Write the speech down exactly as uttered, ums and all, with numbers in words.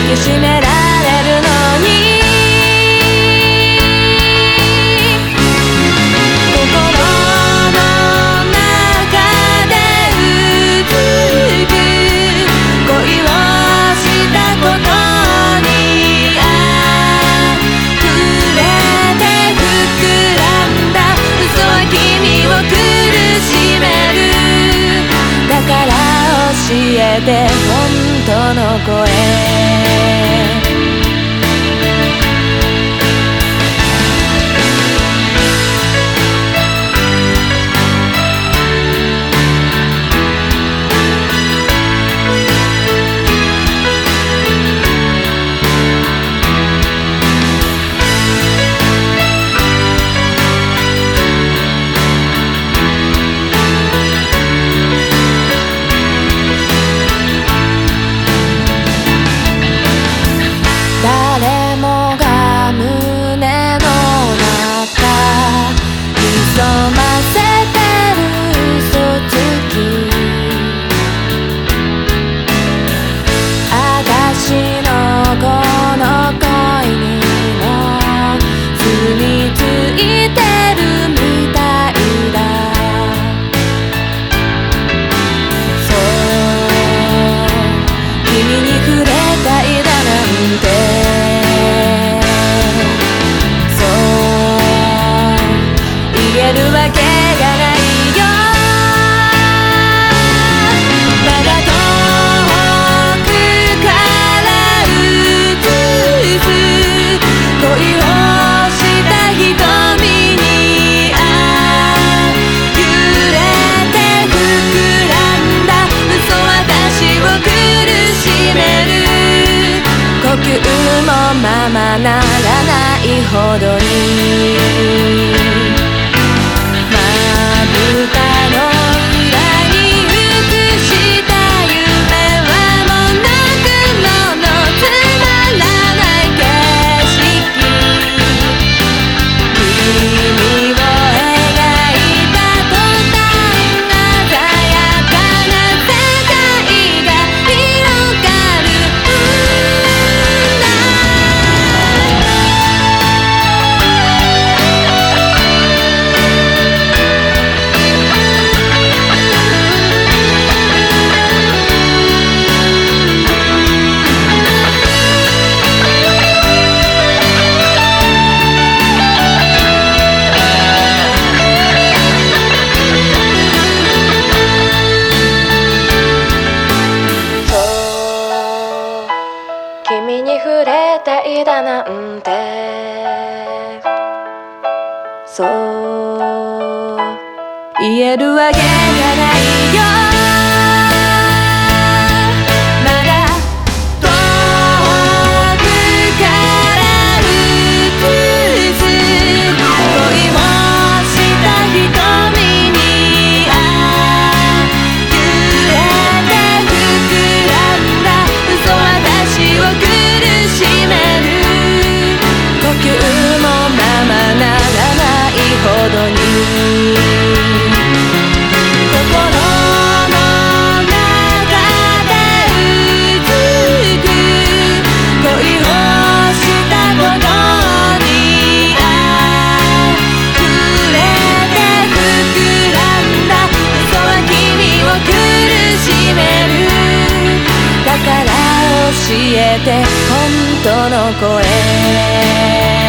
きしめられるのに教えて本当の声誰もが胸の中潜ませてる嘘つき私のこの恋にも住み着いてるみたいだそう君に触れたいだなんて言えるわけがないよまだ遠くから映す恋をした瞳にあ揺れて膨らんだ嘘私を苦しめる呼吸もままならないほどに君に触れたいだなんてそう言えるわけがないよまだ遠くから映す恋をした瞳にあ揺れて膨らんだ嘘私を苦しめる呼吸もままならないほどに心の中でうずく恋をしたことにあ触れて膨らんだ嘘は君を苦しめるだから教えて本当の声